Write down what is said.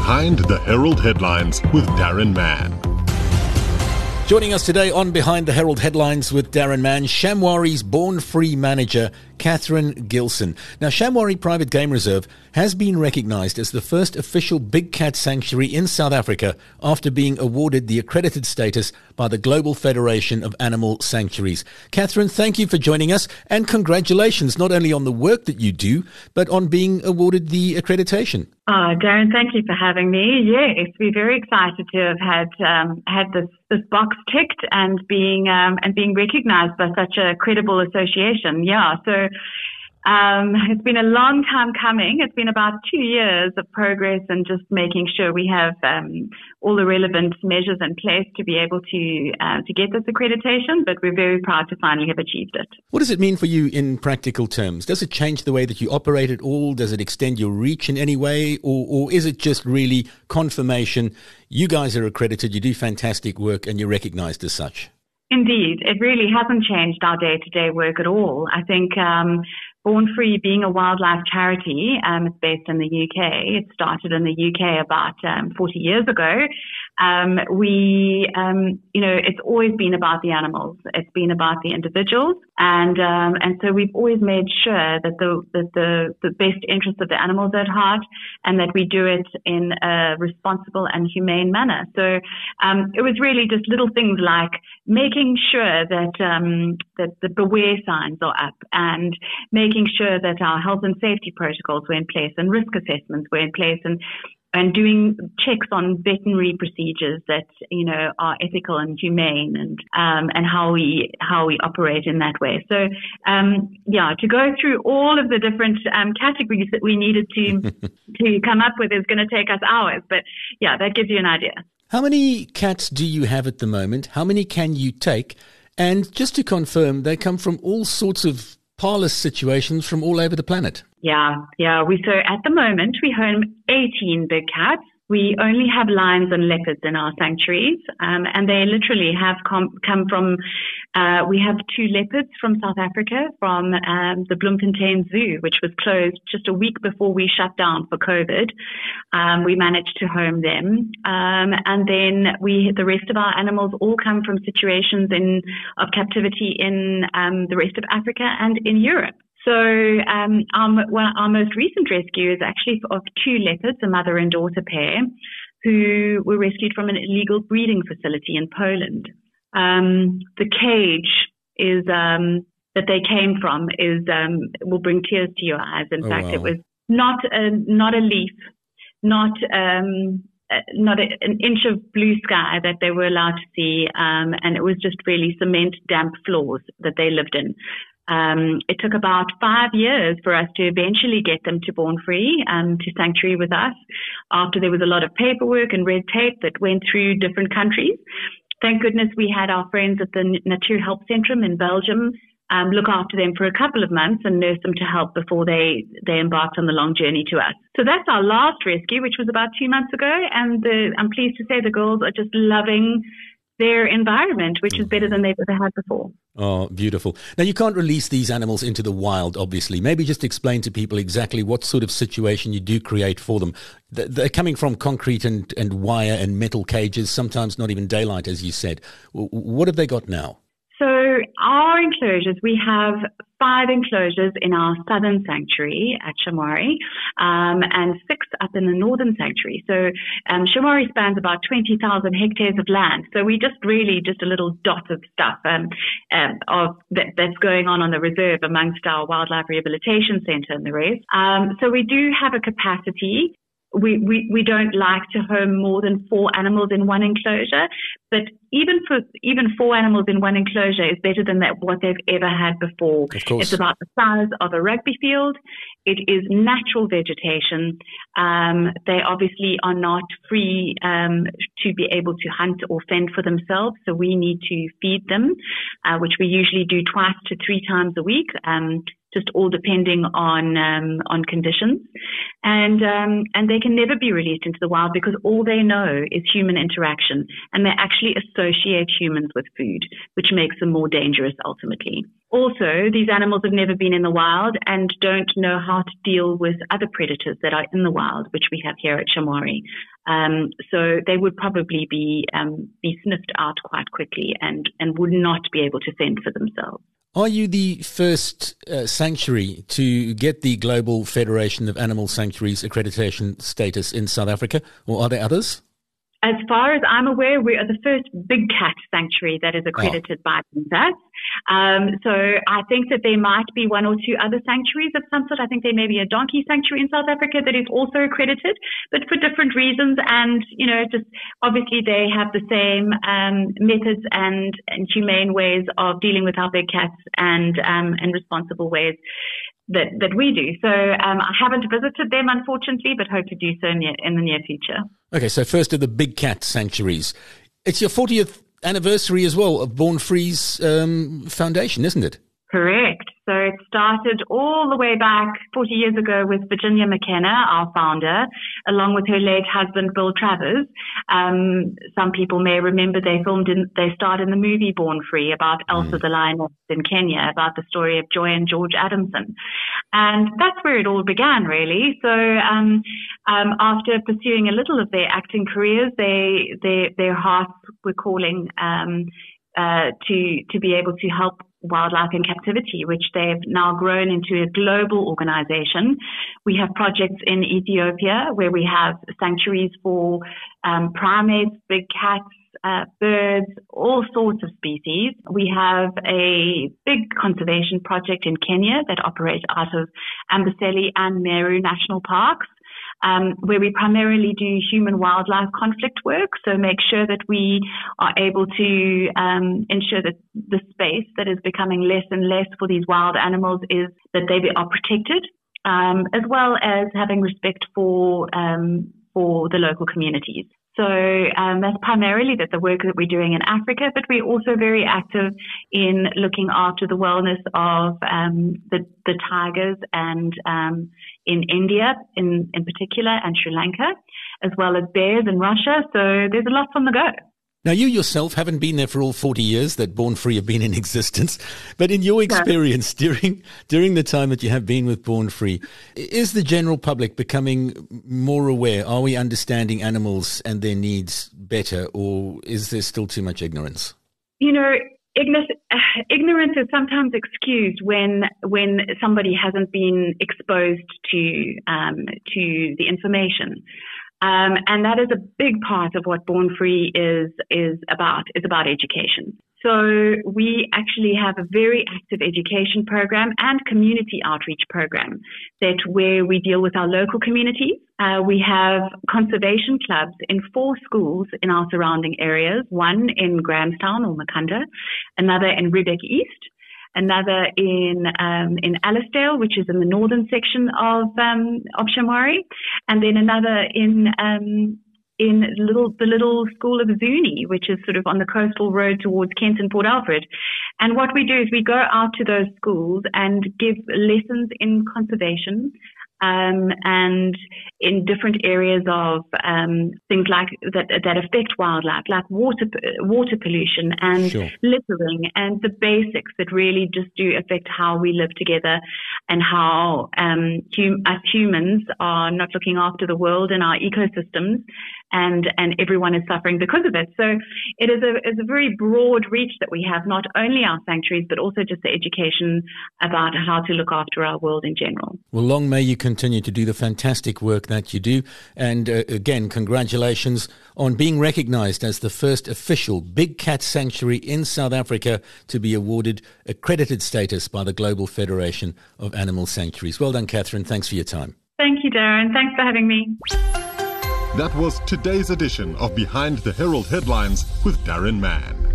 Behind the Herald Headlines with Darren Mann. Joining us today on Behind the Herald Headlines with Darren Mann, Shamwari's Born Free manager, Catherine Gilson. Now, Shamwari Private Game Reserve has been recognised as the first official big cat sanctuary in South Africa after being awarded the accredited status by the Global Federation of Animal Sanctuaries. Catherine, thank you for joining us, and congratulations not only on the work that you do, but on being awarded the accreditation. Darren, thank you for having me. Yes, we're very excited to have had this box ticked and being recognised by such a credible association. Yeah, so it's been a long time coming. It's been about 2 years of progress and just making sure we have all the relevant measures in place to be able to get this accreditation, but we're very proud to finally have achieved it. What does it mean for you in practical terms? Does it change the way that you operate at all? Does it extend your reach in any way? Or is it just really confirmation? You guys are accredited, you do fantastic work, and you're recognised as such? Indeed, it really hasn't changed our day-to-day work at all. I think Born Free, being a wildlife charity, it's based in the UK. It started in the UK about 40 years ago. It's always been about the animals. It's been about the individuals, and so we've always made sure that the best interests of the animals are at heart, and that we do it in a responsible and humane manner. So it was really just little things like making sure that the beware signs are up, and making sure that our health and safety protocols were in place, and risk assessments were in place, and doing checks on veterinary procedures that, are ethical and humane, and how we operate in that way. So, to go through all of the different categories that we needed to come up with is going to take us hours. But yeah, that gives you an idea. How many cats do you have at the moment? How many can you take? And just to confirm, they come from all sorts of parlous situations from all over the planet. Yeah. So at the moment, we home 18 big cats. We only have lions and leopards in our sanctuaries, and they literally have come from, we have 2 leopards from South Africa, from the Bloemfontein Zoo, which was closed just a week before we shut down for COVID. We managed to home them. And then the rest of our animals all come from situations of captivity in the rest of Africa and in Europe. So our most recent rescue is actually of 2 leopards, a mother and daughter pair, who were rescued from an illegal breeding facility in Poland. The cage is that they came from will bring tears to your eyes. In fact, wow. It was not a leaf, not an inch of blue sky that they were allowed to see, and it was just really cement, damp floors that they lived in. It took about 5 years for us to eventually get them to Born Free, to sanctuary with us, after there was a lot of paperwork and red tape that went through different countries. Thank goodness we had our friends at the Natuurhulpsentrum in Belgium look after them for a couple of months and nurse them to help before they embarked on the long journey to us. So that's our last rescue, which was about 2 months ago, and I'm pleased to say the girls are just loving their environment, which is better than they've ever had before. Oh, beautiful. Now, you can't release these animals into the wild, obviously. Maybe just explain to people exactly what sort of situation you do create for them. They're coming from concrete and wire and metal cages, sometimes not even daylight, as you said. What have they got now? So our enclosures, we have 5 enclosures in our southern sanctuary at Shamwari, and 6 up in the northern sanctuary. So Shamwari spans about 20,000 hectares of land. So we just a little dot of stuff that's going on the reserve amongst our wildlife rehabilitation centre and the rest. So we do have a capacity. We don't like to home more than 4 animals in one enclosure, but even 4 animals in one enclosure is better than what they've ever had before. Of course. It's about the size of a rugby field. It is natural vegetation. They obviously are not free to be able to hunt or fend for themselves, so we need to feed them, which we usually do 2 to 3 times a week. Just all depending on conditions, and they can never be released into the wild because all they know is human interaction, and they actually associate humans with food, which makes them more dangerous ultimately. Also, these animals have never been in the wild and don't know how to deal with other predators that are in the wild, which we have here at Shamwari. So they would probably be sniffed out quite quickly and would not be able to fend for themselves. Are you the first sanctuary to get the Global Federation of Animal Sanctuaries accreditation status in South Africa, or are there others? As far as I'm aware, we are the first big cat sanctuary that is accredited by that. So I think that there might be one or two other sanctuaries of some sort. I think there may be a donkey sanctuary in South Africa that is also accredited, but for different reasons. And, just obviously they have the same methods and humane ways of dealing with our big cats and responsible ways that we do. So I haven't visited them, unfortunately, but hope to do so in the near future. Okay, so first of the big cat sanctuaries. It's your 40th anniversary as well of Born Free's foundation, isn't it? Correct. So it started all the way back 40 years ago with Virginia McKenna, our founder, along with her late husband, Bill Travers. Some people may remember they starred in the movie Born Free about Elsa the lioness in Kenya, about the story of Joy and George Adamson. And that's where it all began, really. So after pursuing a little of their acting careers, their hearts were calling to be able to help wildlife in captivity, which they've now grown into a global organization. We have projects in Ethiopia where we have sanctuaries for primates, big cats, birds, all sorts of species. We have a big conservation project in Kenya that operates out of Amboseli and Meru National Parks, where we primarily do human-wildlife conflict work, so make sure that we are able to ensure that the space that is becoming less and less for these wild animals is that they are protected, as well as having respect for the local communities. So that's primarily the work that we're doing in Africa, but we're also very active in looking after the wellness of the tigers and in India in particular and Sri Lanka, as well as bears in Russia. So there's a lot on the go. Now, you yourself haven't been there for all 40 years that Born Free have been in existence, but in your experience during the time that you have been with Born Free, is the general public becoming more aware? Are we understanding animals and their needs better, or is there still too much ignorance? Ignorance is sometimes excused when somebody hasn't been exposed to the information. And that is a big part of what Born Free is about. It's about education. So we actually have a very active education program and community outreach program where we deal with our local communities. We have conservation clubs in 4 schools in our surrounding areas, one in Grahamstown or Makanda, another in Riebeek East, another in Alisdale, which is in the northern section of Shamwari, and then another in the little school of Zuni, which is sort of on the coastal road towards Kent and Port Alfred. And what we do is we go out to those schools and give lessons in conservation, and in different areas of things like that affect wildlife, like water pollution and littering, and the basics that really just do affect how we live together and how us humans are not looking after the world and our ecosystems, and everyone is suffering because of it. So it is a very broad reach that we have, not only our sanctuaries, but also just the education about how to look after our world in general. Well, long may you continue to do the fantastic work that you do. And again, congratulations on being recognized as the first official big cat sanctuary in South Africa to be awarded accredited status by the Global Federation of Animal Sanctuaries. Well done, Catherine. Thanks for your time. Thank you, Darren. Thanks for having me. That was today's edition of Behind the Herald Headlines with Darren Mann.